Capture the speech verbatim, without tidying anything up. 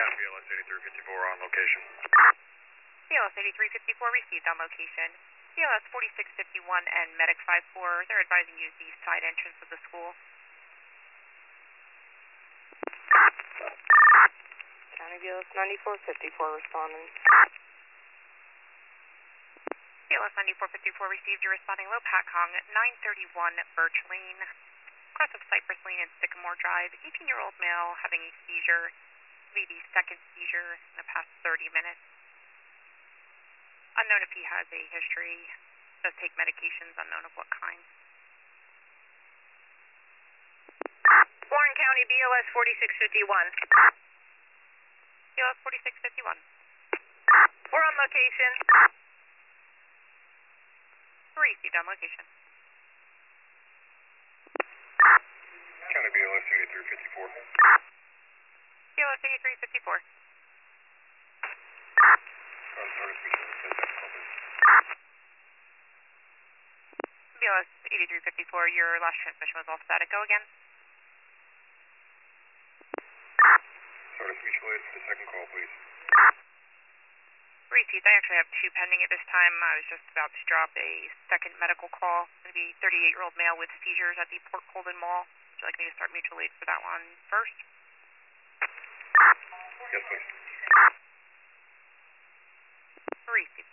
County B L S eighty-three fifty-four on location. B L S eighty-three fifty-four received on location. B L S forty-six fifty-one and Medic five four, they're advising use the side entrance of the school. County B L S ninety-four fifty-four responding. B L S ninety-four fifty-four received, you're responding low PACONG nine thirty-one Birch Lane, cross of Cypress Lane and Sycamore Drive, eighteen-year-old male having a seizure, be the second seizure in the past thirty minutes. Unknown if he has a history, does take medications, unknown of what kind. Warren County B L S forty-six fifty-one. B L S forty-six fifty-one. We're on location. Received on location. County B L S eighty-three fifty-four. B L S eighty-three fifty-four. Oh, sorry, B L S eighty-three fifty-four, your last transmission was all static. Go again. Sorry, mutual aid for the second call, please. Repeat, I actually have two pending at this time. I was just about to drop a second medical call. It's going to be thirty-eight-year-old male with seizures at the Port Colden Mall. Would you like me to start mutual aid for that one first? Yes, please. Repeat.